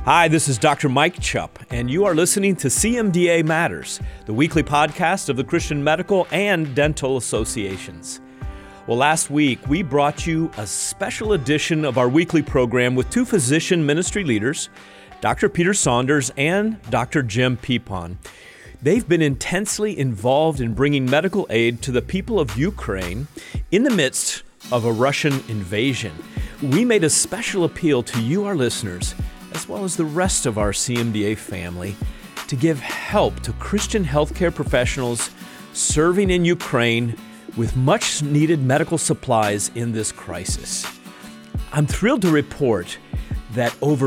Hi, this is Dr. Mike Chupp, and you are listening to CMDA Matters, the weekly podcast of the Christian Medical and Dental Associations. Well, last week we brought you a special edition of our weekly program with two physician ministry leaders, Dr. Peter Saunders and Dr. Jim Pepon. They've been intensely involved in bringing medical aid to the people of Ukraine in the midst of a Russian invasion. We made a special appeal to you, our listeners, as well as the rest of our CMDA family, to give help to Christian healthcare professionals serving in Ukraine with much needed medical supplies in this crisis. I'm thrilled to report that over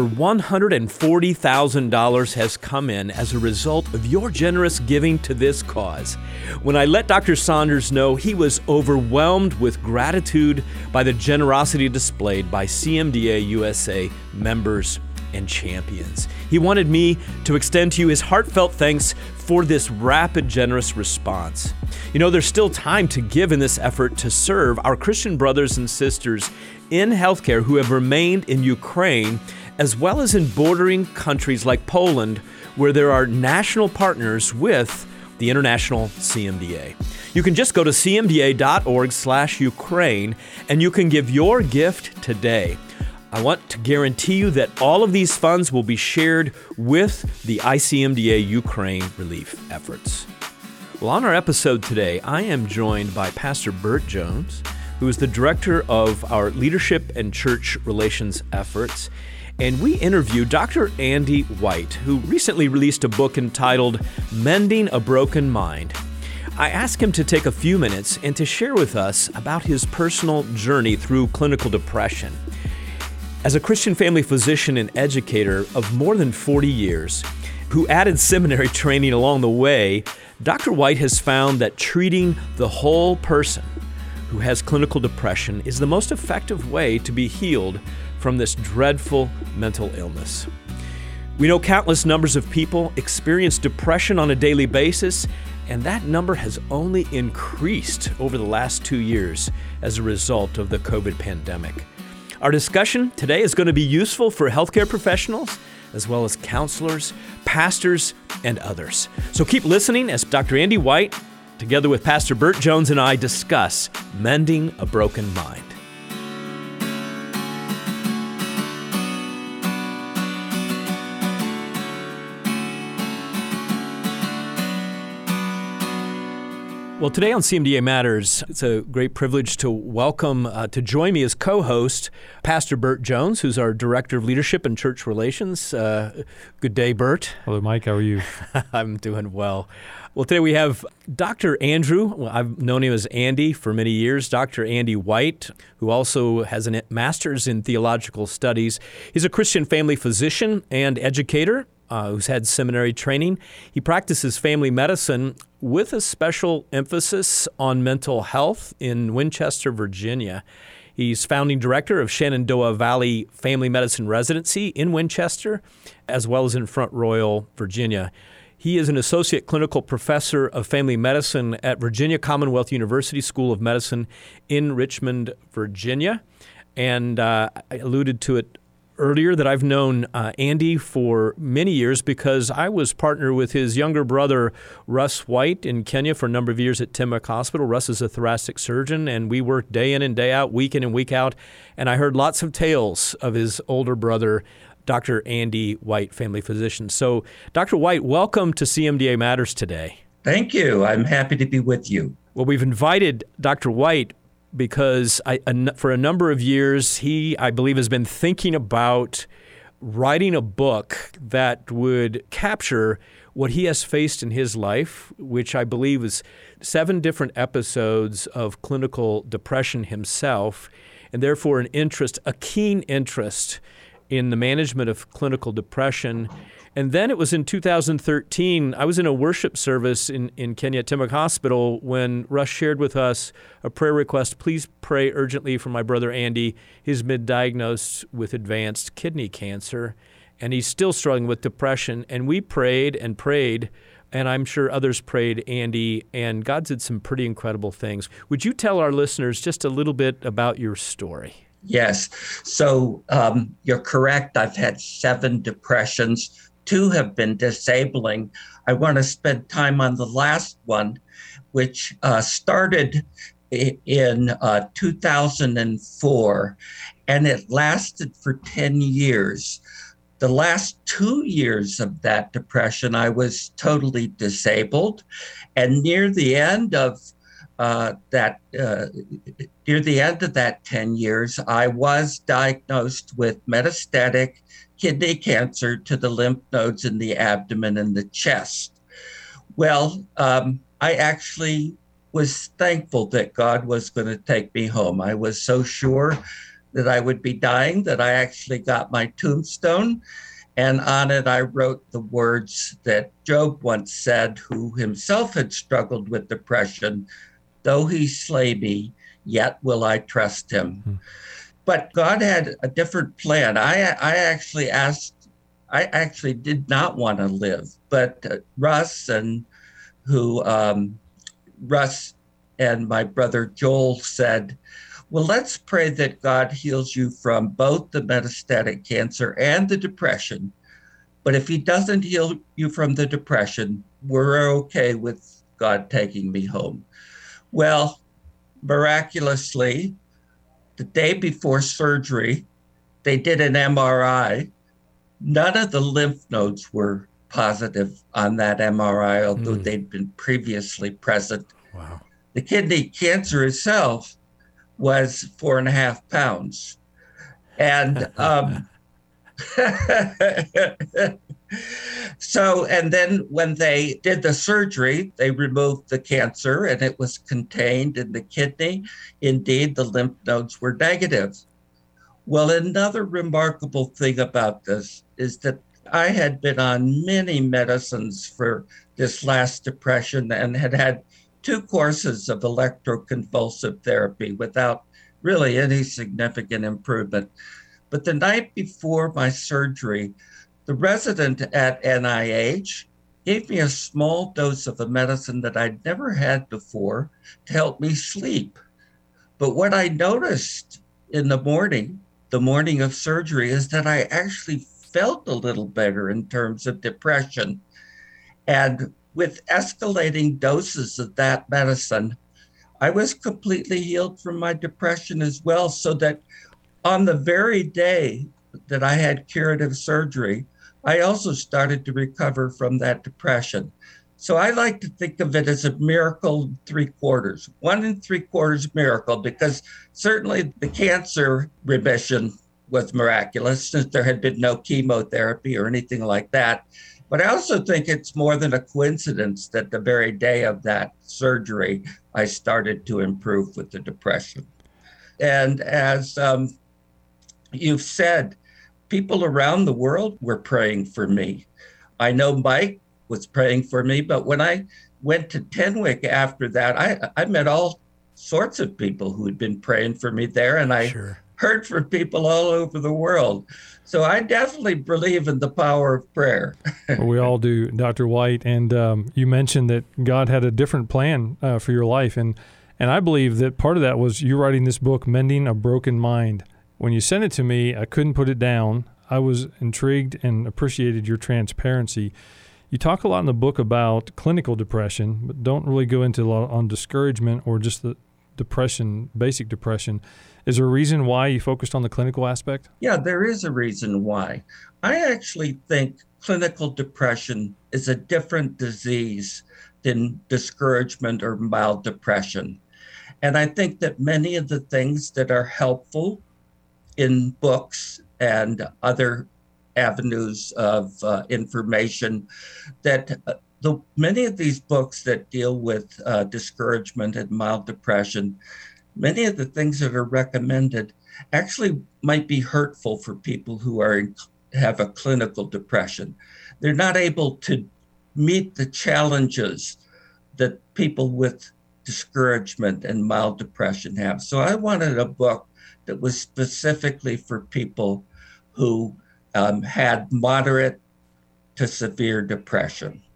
$140,000 has come in as a result of your generous giving to this cause. When I let Dr. Saunders know, he was overwhelmed with gratitude by the generosity displayed by CMDA USA members and champions. He wanted me to extend to you his heartfelt thanks for this rapid, generous response. You know, there's still time to give in this effort to serve our Christian brothers and sisters in healthcare who have remained in Ukraine, as well as in bordering countries like Poland, where there are national partners with the International CMDA. You can just go to cmda.org/Ukraine and you can give your gift today. I want to guarantee you that all of these funds will be shared with the ICMDA Ukraine relief efforts. Well, on our episode today, I am joined by Pastor Bert Jones, who is the director of our leadership and church relations efforts. And we interviewed Dr. Andy White, who recently released a book entitled Mending a Broken Mind. I asked him to take a few minutes and to share with us about his personal journey through clinical depression. As a Christian family physician and educator of more than 40 years, who added seminary training along the way, Dr. White has found that treating the whole person who has clinical depression is the most effective way to be healed from this dreadful mental illness. We know countless numbers of people experience depression on a daily basis, and that number has only increased over the last 2 years as a result of the COVID pandemic. Our discussion today is going to be useful for healthcare professionals, as well as counselors, pastors, and others. So keep listening as Dr. Andy White, together with Pastor Bert Jones and I, discuss mending a broken mind. Well, today on CMDA Matters, it's a great privilege to welcome, to join me as co-host, Pastor Bert Jones, who's our Director of Leadership and Church Relations. Good day, Bert. Hello, Mike. How are you? I'm doing well. Well, today we have Dr. Andrew, I've known him as Andy for many years, Dr. Andy White, who also has a master's in theological studies. He's a Christian family physician and educator who's had seminary training. He practices family medicine with a special emphasis on mental health in Winchester, Virginia. He's founding director of Shenandoah Valley Family Medicine Residency in Winchester, as well as in Front Royal, Virginia. He is an associate clinical professor of family medicine at Virginia Commonwealth University School of Medicine in Richmond, Virginia. And I alluded to it earlier that I've known Andy for many years because I was partner with his younger brother, Russ White, in Kenya for a number of years at Timok Hospital. Russ is a thoracic surgeon, and we worked day in and day out, week in and week out. And I heard lots of tales of his older brother, Dr. Andy White, family physician. So, Dr. White, welcome to CMDA Matters today. Thank you. I'm happy to be with you. Well, we've invited Dr. White because for a number of years, he, I believe, has been thinking about writing a book that would capture what he has faced in his life, which I believe is 7 different episodes of clinical depression himself, and therefore a keen interest in the management of clinical depression. And then it was in 2013, I was in a worship service in Kenya at Timok Hospital when Russ shared with us a prayer request. Please pray urgently for my brother Andy. He's been diagnosed with advanced kidney cancer, and he's still struggling with depression. And we prayed, and I'm sure others prayed, Andy, and God did some pretty incredible things. Would you tell our listeners just a little bit about your story? Yes. So you're correct. I've had 7 depressions. 2 have been disabling. I want to spend time on the last one, which started in 2004, and it lasted for 10 years. The last 2 years of that depression, I was totally disabled. And near the end of that 10 years, I was diagnosed with metastatic kidney cancer to the lymph nodes in the abdomen and the chest. Well, I actually was thankful that God was going to take me home. I was so sure that I would be dying that I actually got my tombstone. And on it, I wrote the words that Job once said, who himself had struggled with depression: though he slay me, yet will I trust him. Hmm. But God had a different plan. I actually did not want to live, but Russ and my brother Joel said, well, let's pray that God heals you from both the metastatic cancer and the depression. But if he doesn't heal you from the depression, we're okay with God taking me home. Well, miraculously, the day before surgery, they did an MRI. None of the lymph nodes were positive on that MRI, although they'd been previously present. Wow. The kidney cancer itself was 4.5 pounds. And and then when they did the surgery, they removed the cancer and it was contained in the kidney. Indeed, the lymph nodes were negative. Well, another remarkable thing about this is that I had been on many medicines for this last depression and had 2 courses of electroconvulsive therapy without really any significant improvement. But the night before my surgery, the resident at NIH gave me a small dose of a medicine that I'd never had before to help me sleep. But what I noticed in the morning of surgery, is that I actually felt a little better in terms of depression. And with escalating doses of that medicine, I was completely healed from my depression as well, so that on the very day that I had curative surgery, I also started to recover from that depression. So I like to think of it as a miracle 3/4, 1 3/4 miracle, because certainly the cancer remission was miraculous since there had been no chemotherapy or anything like that. But I also think it's more than a coincidence that the very day of that surgery, I started to improve with the depression. And as you've said, people around the world were praying for me. I know Mike was praying for me, but when I went to Tenwek after that, I met all sorts of people who had been praying for me there, and I heard from people all over the world. So I definitely believe in the power of prayer. Well, we all do, Dr. White. And you mentioned that God had a different plan for your life. And I believe that part of that was you writing this book, Mending a Broken Mind. When you sent it to me, I couldn't put it down. I was intrigued and appreciated your transparency. You talk a lot in the book about clinical depression, but don't really go into a lot on discouragement or just the depression, basic depression. Is there a reason why you focused on the clinical aspect? Yeah, there is a reason why. I actually think clinical depression is a different disease than discouragement or mild depression. And I think that many of the things that are helpful in books and other avenues of information, that many of these books that deal with discouragement and mild depression, many of the things that are recommended actually might be hurtful for people who have a clinical depression. They're not able to meet the challenges that people with discouragement and mild depression have. So I wanted a book that was specifically for people who had moderate to severe depression.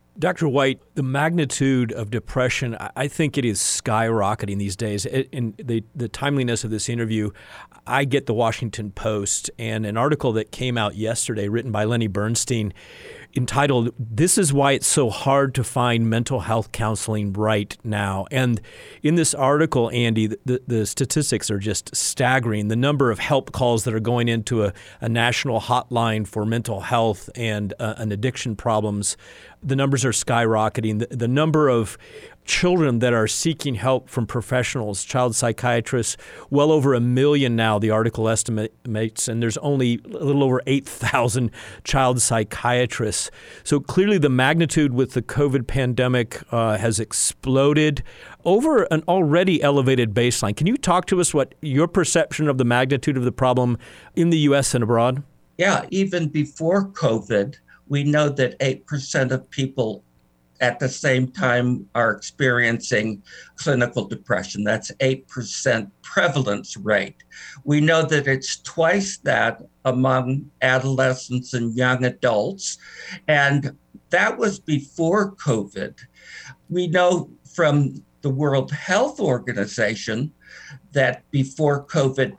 Dr. White, the magnitude of depression, I think it is skyrocketing these days. In the timeliness of this interview, I get the Washington Post and an article that came out yesterday written by Lenny Bernstein entitled, "This is Why It's So Hard to Find Mental Health Counseling Right Now." And in this article, Andy, the statistics are just staggering. The number of help calls that are going into a national hotline for mental health and addiction problems, the numbers are skyrocketing. The number of children that are seeking help from professionals, child psychiatrists, well over 1 million now, the article estimates, and there's only a little over 8,000 child psychiatrists. So clearly the magnitude with the COVID pandemic has exploded over an already elevated baseline. Can you talk to us what your perception of the magnitude of the problem in the U.S. and abroad? Yeah, even before COVID, we know that 8% of people at the same time are experiencing clinical depression. That's 8% prevalence rate. We know that it's twice that among adolescents and young adults, and that was before COVID. We know from the World Health Organization that before COVID,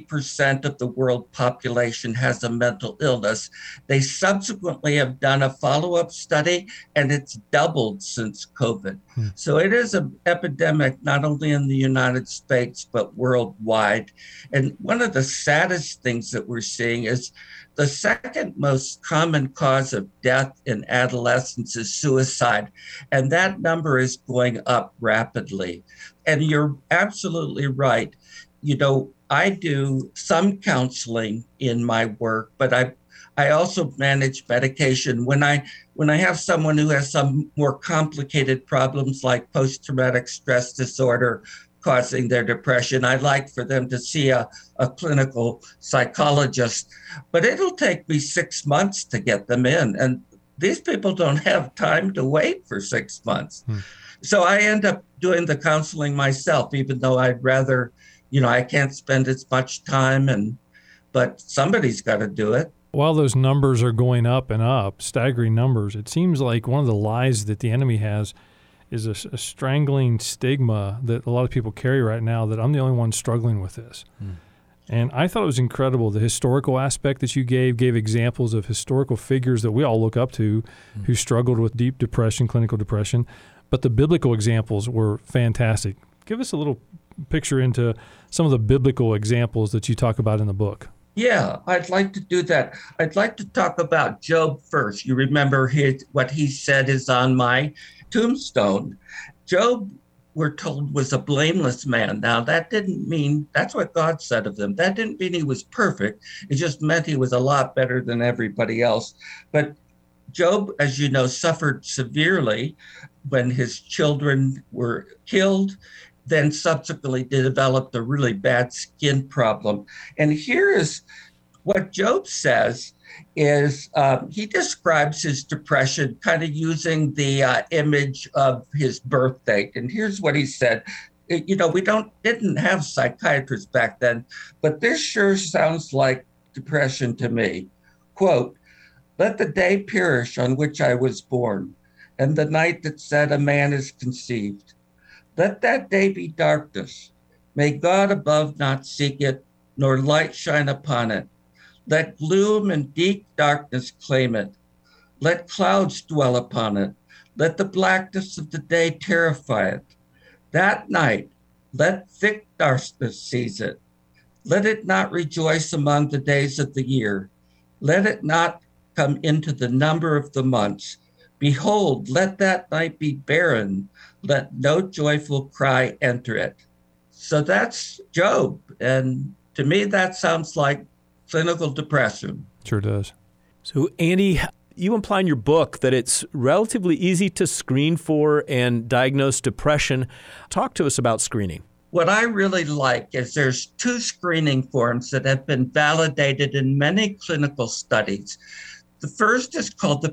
20% of the world population has a mental illness. They subsequently have done a follow-up study, and it's doubled since COVID. So it is an epidemic, not only in the United States, but worldwide. And one of the saddest things that we're seeing is the second most common cause of death in adolescence is suicide, and that number is going up rapidly. And you're absolutely right. You know, I do some counseling in my work, but I also manage medication. When I have someone who has some more complicated problems like post-traumatic stress disorder causing their depression, I like for them to see a clinical psychologist. But it'll take me 6 months to get them in. And these people don't have time to wait for 6 months. So I end up doing the counseling myself, even though I'd rather, I can't spend as much time, but somebody's got to do it. While those numbers are going up and up, staggering numbers, it seems like one of the lies that the enemy has is a strangling stigma that a lot of people carry right now that I'm the only one struggling with this. And I thought it was incredible, the historical aspect that you gave examples of historical figures that we all look up to who struggled with deep depression, clinical depression. But the biblical examples were fantastic. Give us a little picture into some of the biblical examples that you talk about in the book. Yeah, I'd like to do that. I'd like to talk about Job first. You remember what he said is on my tombstone. Job, we're told, was a blameless man. Now, that didn't mean, that's what God said of him. That didn't mean he was perfect. It just meant he was a lot better than everybody else. But Job, as you know, suffered severely when his children were killed, then subsequently developed a really bad skin problem. And here is what Job says is he describes his depression kind of using the image of his birth date. And here's what he said. We didn't have psychiatrists back then, but this sure sounds like depression to me. Quote, "Let the day perish on which I was born, and the night that said a man is conceived. Let that day be darkness. May God above not seek it, nor light shine upon it. Let gloom and deep darkness claim it. Let clouds dwell upon it. Let the blackness of the day terrify it. That night, let thick darkness seize it. Let it not rejoice among the days of the year. Let it not come into the number of the months. Behold, let that night be barren. Let no joyful cry enter it." So that's Job. And to me, that sounds like clinical depression. Sure does. So, Andy, you imply in your book that it's relatively easy to screen for and diagnose depression. Talk to us about screening. What I really like is there's 2 screening forms that have been validated in many clinical studies. The first is called the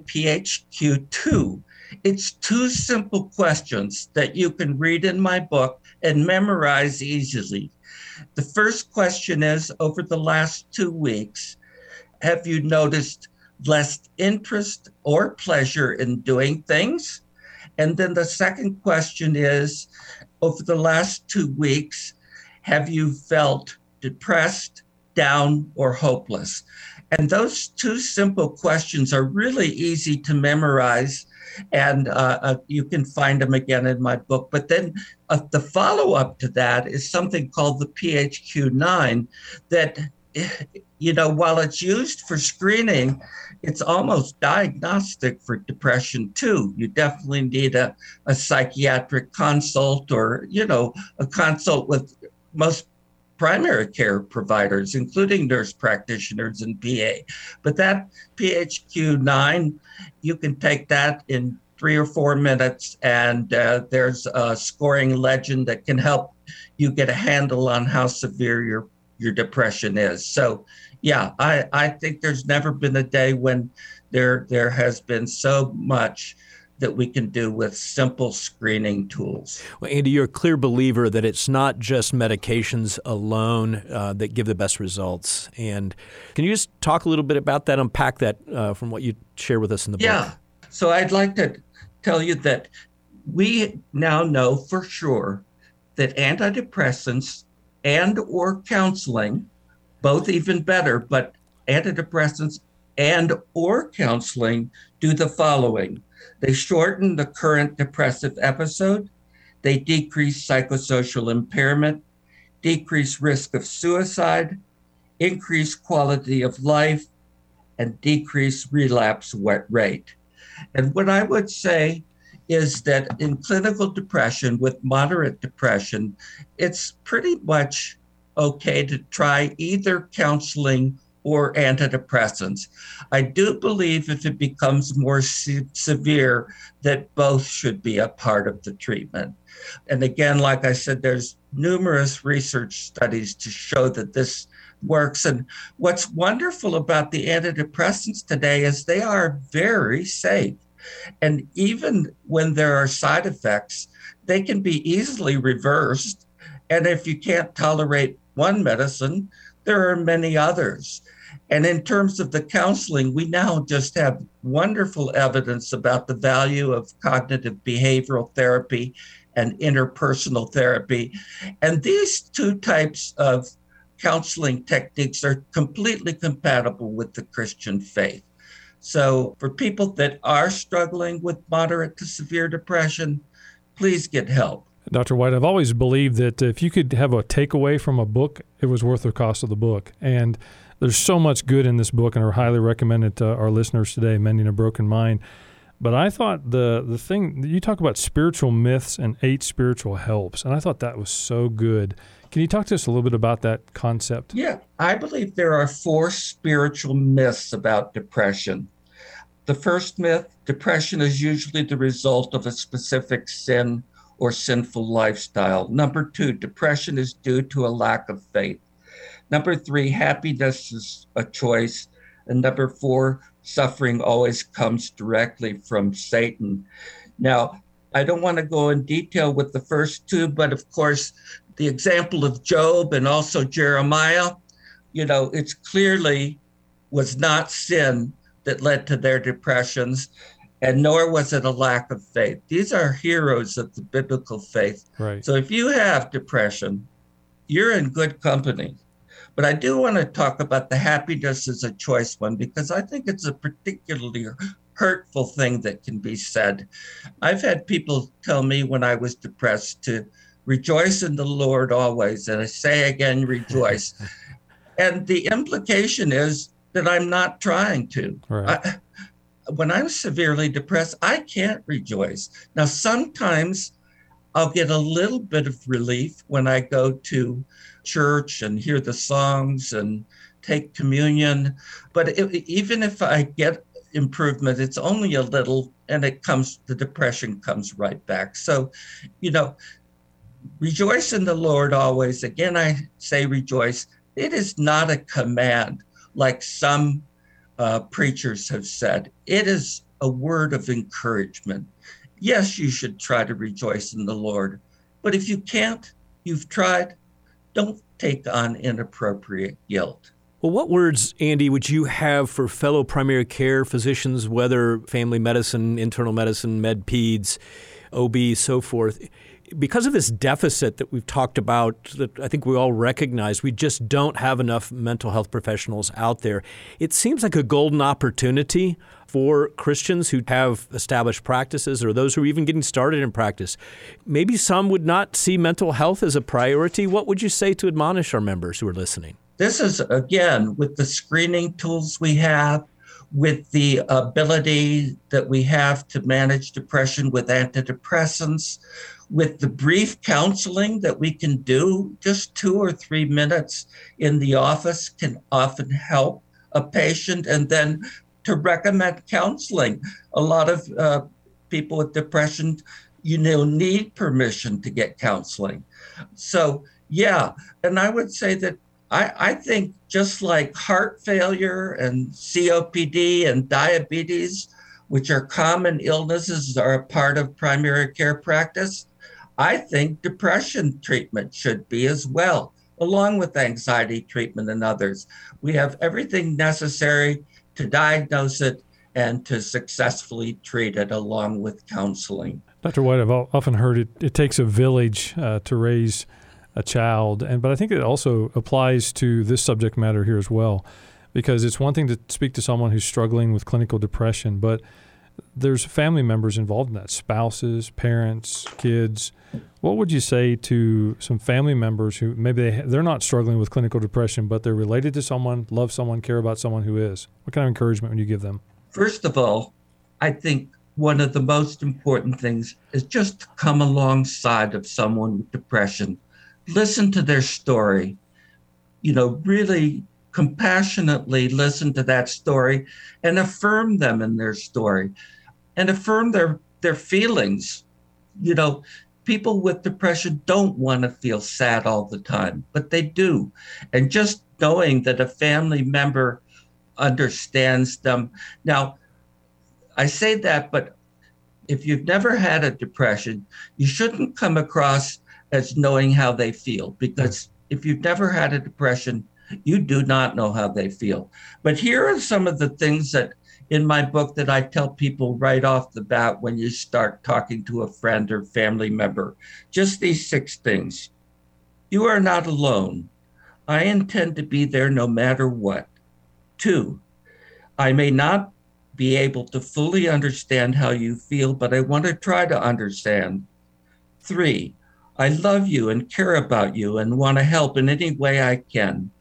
PHQ-2. It's 2 simple questions that you can read in my book and memorize easily. The first question is, over the last 2 weeks, have you noticed less interest or pleasure in doing things? And then the second question is, over the last 2 weeks, have you felt depressed, down, or hopeless? And those two simple questions are really easy to memorize, and you can find them again in my book. But then the follow-up to that is something called the PHQ-9 that, while it's used for screening, it's almost diagnostic for depression too. You definitely need a psychiatric consult or, a consult with most primary care providers, including nurse practitioners and PA. But that PHQ-9, you can take that in 3 or 4 minutes, and there's a scoring legend that can help you get a handle on how severe your depression is. So, yeah, I think there's never been a day when there has been so much that we can do with simple screening tools. Well, Andy, you're a clear believer that it's not just medications alone that give the best results. And can you just talk a little bit about that, unpack that from what you share with us in the book? Yeah. So I'd like to tell you that we now know for sure that antidepressants and or counseling, both even better, but antidepressants and or counseling do the following. They shorten the current depressive episode, they decrease psychosocial impairment, decrease risk of suicide, increase quality of life, and decrease relapse rate. And what I would say is that in clinical depression with moderate depression, it's pretty much okay to try either counseling or antidepressants. I do believe if it becomes more severe, that both should be a part of the treatment. And again, like I said, there's numerous research studies to show that this works. And what's wonderful about the antidepressants today is they are very safe. And even when there are side effects, they can be easily reversed. And if you can't tolerate one medicine, there are many others. And in terms of the counseling, we now just have wonderful evidence about the value of cognitive behavioral therapy and interpersonal therapy. And these two types of counseling techniques are completely compatible with the Christian faith. So for people that are struggling with moderate to severe depression, please get help. Dr. White, I've always believed that if you could have a takeaway from a book, it was worth the cost of the book. And there's so much good in this book, and I highly recommend it to our listeners today, Mending a Broken Mind. But I thought the thing, you talk about spiritual myths and 8 spiritual helps, and I thought that was so good. Can you talk to us a little bit about that concept? Yeah, I believe there are 4 spiritual myths about depression. The first myth, depression is usually the result of a specific sin or sinful lifestyle. Number 2, depression is due to a lack of faith. Number 3, happiness is a choice. And number 4, suffering always comes directly from Satan. Now, I don't want to go in detail with the first 2, but of course, the example of Job and also Jeremiah, it's clearly was not sin that led to their depressions, and nor was it a lack of faith. These are heroes of the biblical faith. Right. So if you have depression, you're in good company. But I do want to talk about the happiness as a choice one, because I think it's a particularly hurtful thing that can be said. I've had people tell me when I was depressed to rejoice in the Lord always. And I say again, rejoice. And the implication is that I'm not trying to. Right. When I'm severely depressed, I can't rejoice. Now, sometimes I'll get a little bit of relief when I go to church and hear the songs and take communion. But even if I get improvement, it's only a little, and the depression comes right back. So, rejoice in the Lord always. Again, I say rejoice. It is not a command like some preachers have said. It is a word of encouragement. Yes, you should try to rejoice in the Lord. But if you can't, you've tried, don't take on inappropriate guilt. Well, what words, Andy, would you have for fellow primary care physicians, whether family medicine, internal medicine, med peds, OB, so forth? Because of this deficit that we've talked about, that I think we all recognize, we just don't have enough mental health professionals out there. It seems like a golden opportunity for Christians who have established practices or those who are even getting started in practice. Maybe some would not see mental health as a priority. What would you say to admonish our members who are listening? This is, again, with the screening tools we have, with the ability that we have to manage depression with antidepressants, with the brief counseling that we can do, just 2 or 3 minutes in the office can often help a patient. And then to recommend counseling. A lot of people with depression, need permission to get counseling. So, yeah, and I would say that I think just like heart failure and COPD and diabetes, which are common illnesses, are a part of primary care practice, I think depression treatment should be as well, along with anxiety treatment and others. We have everything necessary to diagnose it and to successfully treat it along with counseling. Dr. White, I've often heard it takes a village to raise a child, but I think it also applies to this subject matter here as well, because it's one thing to speak to someone who's struggling with clinical depression, but there's family members involved in that, spouses, parents, kids. What would you say to some family members who maybe they're not struggling with clinical depression, but they're related to someone, love someone, care about someone who is? What kind of encouragement would you give them? First of all, I think one of the most important things is just to come alongside of someone with depression. Listen to their story, really compassionately listen to that story and affirm them in their story and affirm their feelings. People with depression don't want to feel sad all the time, but they do. And just knowing that a family member understands them. Now, I say that, but if you've never had a depression, you shouldn't come across as knowing how they feel, because if you've never had a depression, you do not know how they feel. But here are some of the things that in my book that I tell people right off the bat when you start talking to a friend or family member. Just these 6 things. You are not alone. I intend to be there no matter what. 2, I may not be able to fully understand how you feel, but I want to try to understand. 3, I love you and care about you and want to help in any way I can.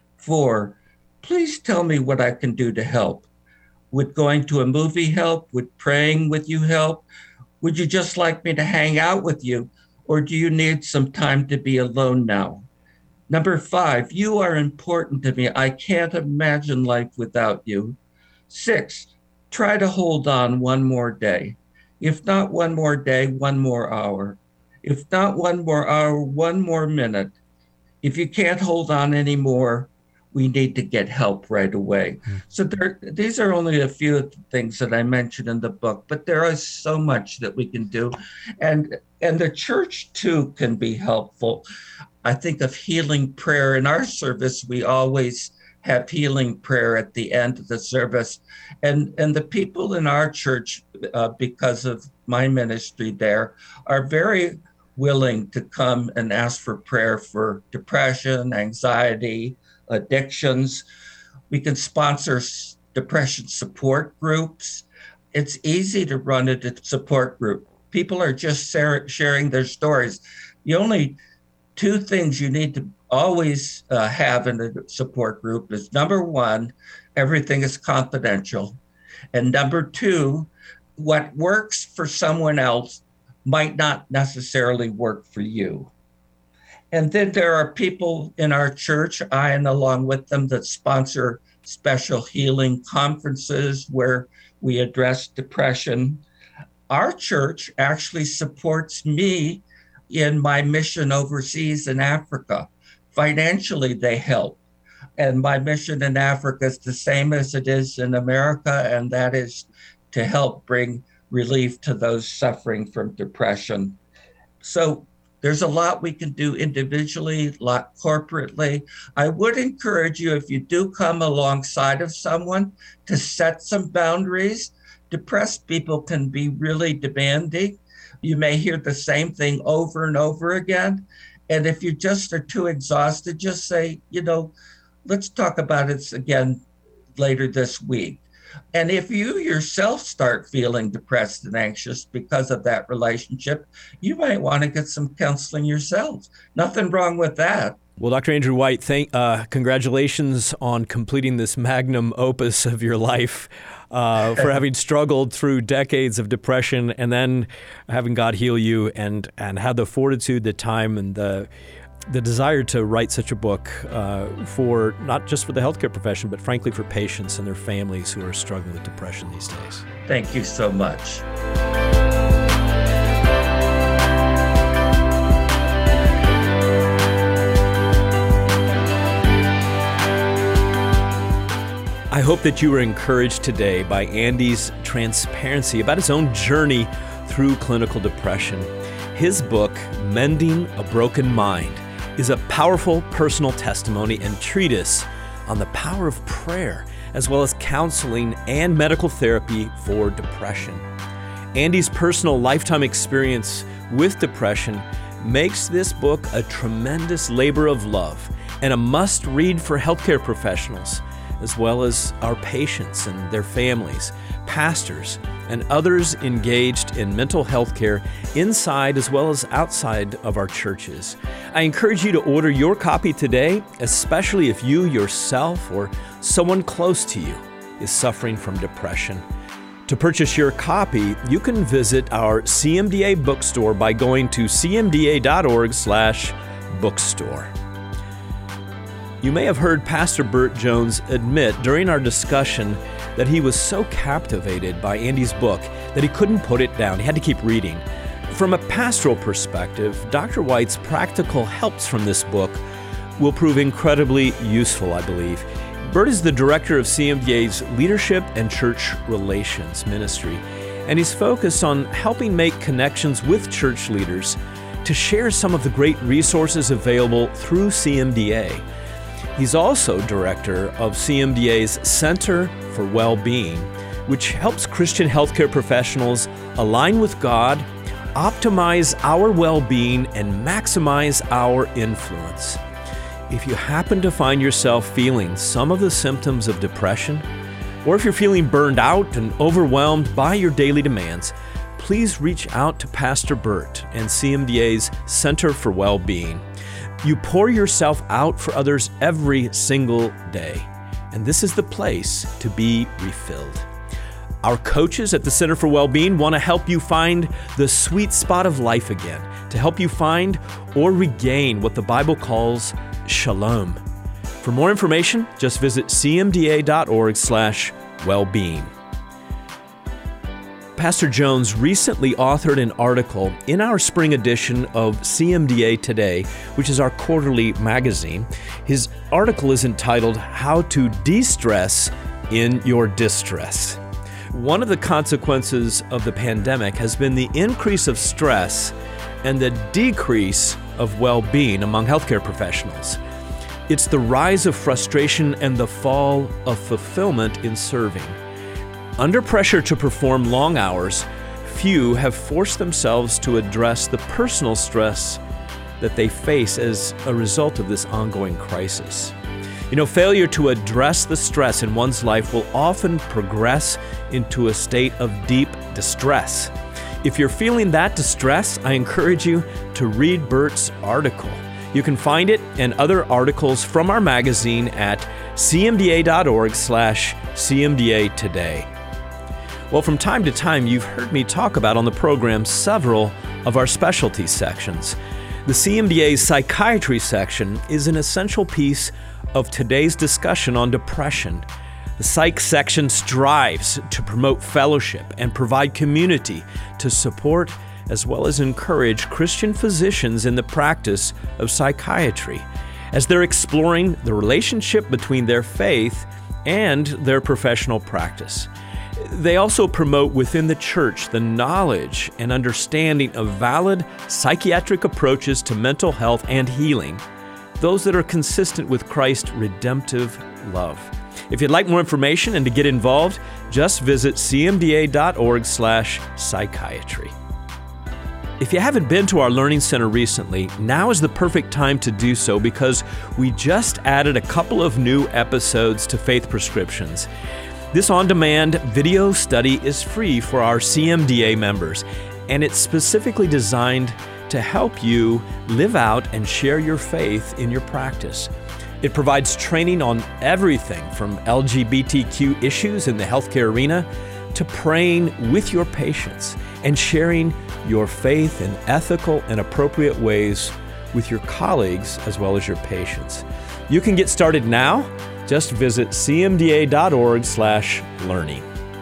4, please tell me what I can do to help. Would going to a movie help? Would praying with you help? Would you just like me to hang out with you? Or do you need some time to be alone now? Number 5, you are important to me. I can't imagine life without you. 6, try to hold on one more day. If not one more day, one more hour. If not one more hour, one more minute. If you can't hold on anymore, we need to get help right away. So these are only a few of the things that I mentioned in the book, but there is so much that we can do. And the church, too, can be helpful. I think of healing prayer. In our service, we always have healing prayer at the end of the service. And the people in our church, because of my ministry there, are very willing to come and ask for prayer for depression, anxiety, addictions. We can sponsor depression support groups. It's easy to run a support group. People are just sharing their stories. The only 2 things you need to always have in a support group is, number 1, everything is confidential. And number 2, what works for someone else might not necessarily work for you. And then there are people in our church, I and along with them, that sponsor special healing conferences where we address depression. Our church actually supports me in my mission overseas in Africa. Financially, they help. And my mission in Africa is the same as it is in America, and that is to help bring relief to those suffering from depression. So There's a lot we can do individually, a lot corporately. I would encourage you, if you do come alongside of someone, to set some boundaries. Depressed people can be really demanding. You may hear the same thing over and over again. And if you just are too exhausted, just say, let's talk about it again later this week. And if you yourself start feeling depressed and anxious because of that relationship, you might want to get some counseling yourself. Nothing wrong with that. Well, Dr. Andrew White, congratulations on completing this magnum opus of your life, for having struggled through decades of depression and then having God heal you and have the fortitude, the time, and the desire to write such a book for not just for the healthcare profession, but frankly for patients and their families who are struggling with depression these days. Thank you so much. I hope that you were encouraged today by Andy's transparency about his own journey through clinical depression. His book, Mending a Broken Mind, is a powerful personal testimony and treatise on the power of prayer, as well as counseling and medical therapy for depression. Andy's personal lifetime experience with depression makes this book a tremendous labor of love and a must-read for healthcare professionals, as well as our patients and their families, pastors, and others engaged in mental health care inside as well as outside of our churches. I encourage you to order your copy today, especially if you yourself or someone close to you is suffering from depression. To purchase your copy, you can visit our CMDA bookstore by going to cmda.org/bookstore. You may have heard Pastor Burt Jones admit during our discussion that he was so captivated by Andy's book that he couldn't put it down. He had to keep reading. From a pastoral perspective, Dr. White's practical helps from this book will prove incredibly useful, I believe. Burt is the director of CMDA's Leadership and Church Relations Ministry, and he's focused on helping make connections with church leaders to share some of the great resources available through CMDA. He's also director of CMDA's Center for Well-Being, which helps Christian healthcare professionals align with God, optimize our well-being, and maximize our influence. If you happen to find yourself feeling some of the symptoms of depression, or if you're feeling burned out and overwhelmed by your daily demands, please reach out to Pastor Burt and CMDA's Center for Well-Being. You pour yourself out for others every single day, and this is the place to be refilled. Our coaches at the Center for Well-Being want to help you find the sweet spot of life again, to help you find or regain what the Bible calls shalom. For more information, just visit cmda.org/wellbeing. Pastor Jones recently authored an article in our spring edition of CMDA Today, which is our quarterly magazine. His article is entitled, How to De-Stress in Your Distress. One of the consequences of the pandemic has been the increase of stress and the decrease of well-being among healthcare professionals. It's the rise of frustration and the fall of fulfillment in serving. Under pressure to perform long hours, few have forced themselves to address the personal stress that they face as a result of this ongoing crisis. Failure to address the stress in one's life will often progress into a state of deep distress. If you're feeling that distress, I encourage you to read Burt's article. You can find it and other articles from our magazine at cmda.org/CMDA Today. Well, from time to time, you've heard me talk about on the program several of our specialty sections. The CMDA's psychiatry section is an essential piece of today's discussion on depression. The psych section strives to promote fellowship and provide community to support as well as encourage Christian physicians in the practice of psychiatry as they're exploring the relationship between their faith and their professional practice. They also promote within the church the knowledge and understanding of valid psychiatric approaches to mental health and healing, those that are consistent with Christ's redemptive love. If you'd like more information and to get involved, just visit cmda.org/psychiatry. If you haven't been to our Learning Center recently, now is the perfect time to do so because we just added a couple of new episodes to Faith Prescriptions. This on-demand video study is free for our CMDA members, and it's specifically designed to help you live out and share your faith in your practice. It provides training on everything from LGBTQ issues in the healthcare arena to praying with your patients and sharing your faith in ethical and appropriate ways with your colleagues as well as your patients. You can get started now. Just visit cmda.org/learning.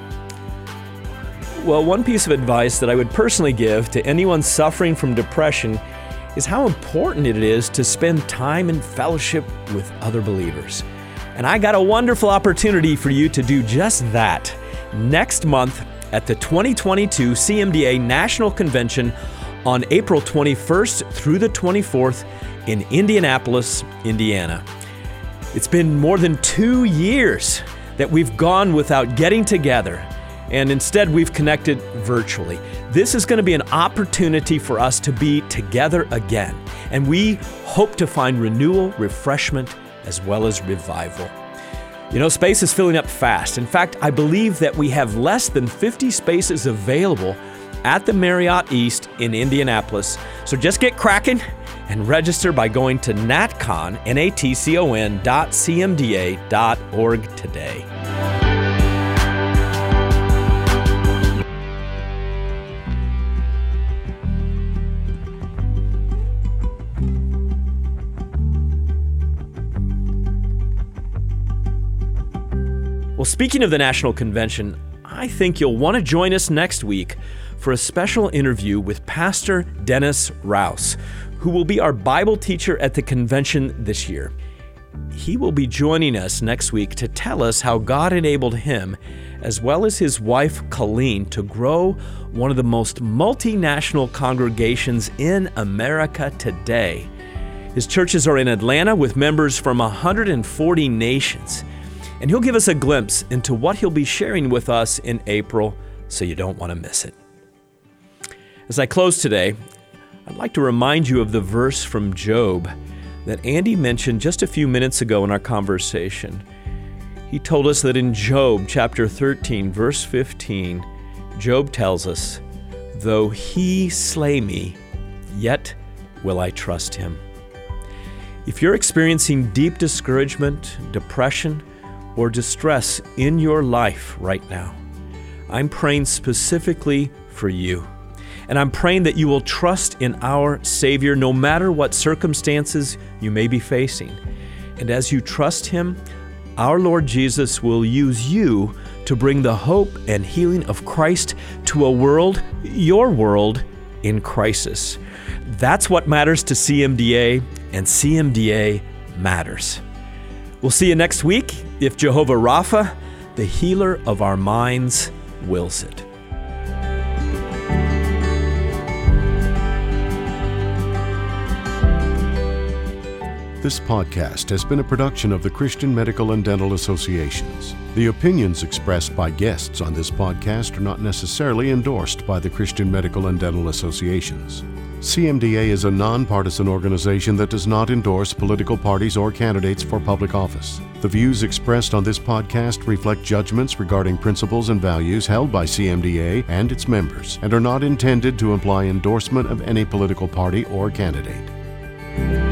Well, one piece of advice that I would personally give to anyone suffering from depression is how important it is to spend time in fellowship with other believers. And I got a wonderful opportunity for you to do just that next month at the 2022 CMDA National Convention on April 21st through the 24th in Indianapolis, Indiana. It's been more than 2 years that we've gone without getting together, and instead we've connected virtually. This is going to be an opportunity for us to be together again, and we hope to find renewal, refreshment, as well as revival. You know, space is filling up fast. In fact, I believe that we have less than 50 spaces available at the Marriott East in Indianapolis. So just get cracking and register by going to natcon.cmda.org today. Well, speaking of the National Convention, I think you'll want to join us next week for a special interview with Pastor Dennis Rouse, who will be our Bible teacher at the convention this year. He will be joining us next week to tell us how God enabled him, as well as his wife Colleen, to grow one of the most multinational congregations in America today. His churches are in Atlanta with members from 140 nations. And he'll give us a glimpse into what he'll be sharing with us in April, so you don't want to miss it. As I close today, I'd like to remind you of the verse from Job that Andy mentioned just a few minutes ago in our conversation. He told us that in Job chapter 13, verse 15, Job tells us, "Though he slay me, yet will I trust him." If you're experiencing deep discouragement, depression, or distress in your life right now, I'm praying specifically for you. And I'm praying that you will trust in our Savior no matter what circumstances you may be facing. And as you trust Him, our Lord Jesus will use you to bring the hope and healing of Christ to a world, your world, in crisis. That's what matters to CMDA, and CMDA matters. We'll see you next week if Jehovah Rapha, the healer of our minds, wills it. This podcast has been a production of the Christian Medical and Dental Associations. The opinions expressed by guests on this podcast are not necessarily endorsed by the Christian Medical and Dental Associations. CMDA is a nonpartisan organization that does not endorse political parties or candidates for public office. The views expressed on this podcast reflect judgments regarding principles and values held by CMDA and its members and are not intended to imply endorsement of any political party or candidate.